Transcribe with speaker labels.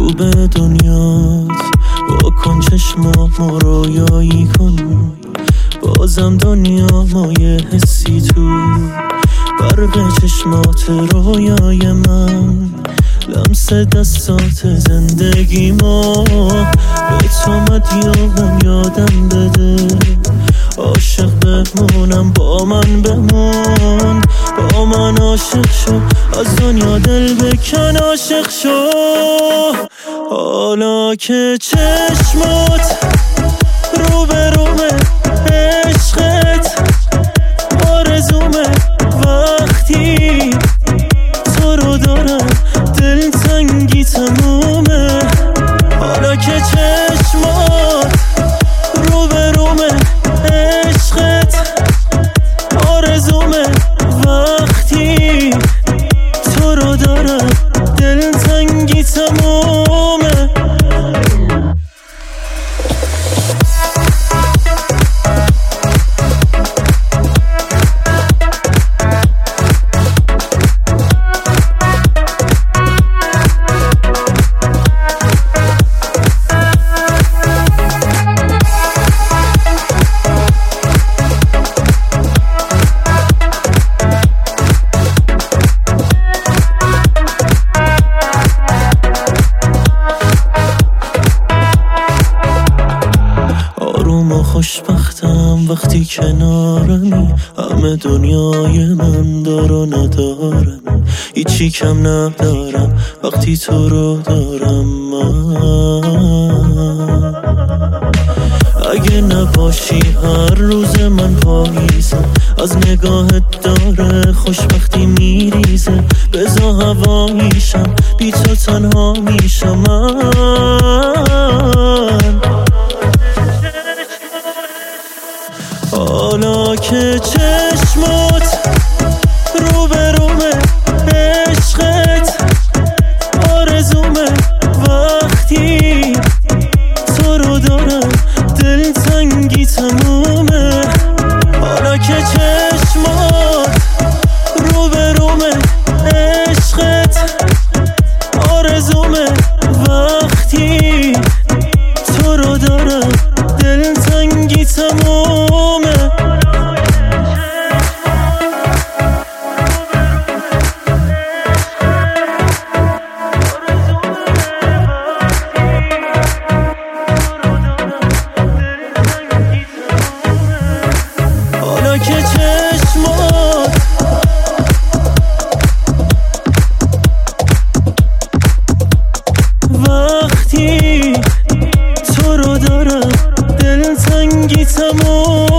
Speaker 1: رو به دنیات بکن چشمامو رویایی کن، بازم دنیا مایه حسی تو برق چشمات رویای من، لمس دستات زندگیمو به تو مدیونم یادم بده، عاشق بمونم با من بمون، با من عاشق شو از دنیا دل بکن عاشق شو. حالا که چشمات رو به رومه عشقت آرزومه، وقتی تو رو دارم دلتنگی تمومه. حالا که چشمات رو به رومه عشقت آرزومه، وقتی تو رو دارم دلتنگی تمومه. خوشبختم وقتی کنارمی، همه دنیای من دار و ندارم، هیچی کم ندارم وقتی تو رو دارم من. اگه نباشی هر روز من پاییزم، از نگاهت داره خوشبختی میریزه، بزا هواییشم بی تو تنها میشم من. حالا که چشمات رو به رومه عشقت آرزومه، وقتی تو رو دارم دلتنگی تمومه. حالا که چشمات رو به رومه عشقت آرزومه، وقتی تو رو دارم دلتنگی تمومه. حالا که چشمات وقتی تو رو دارم دلتنگی تموم.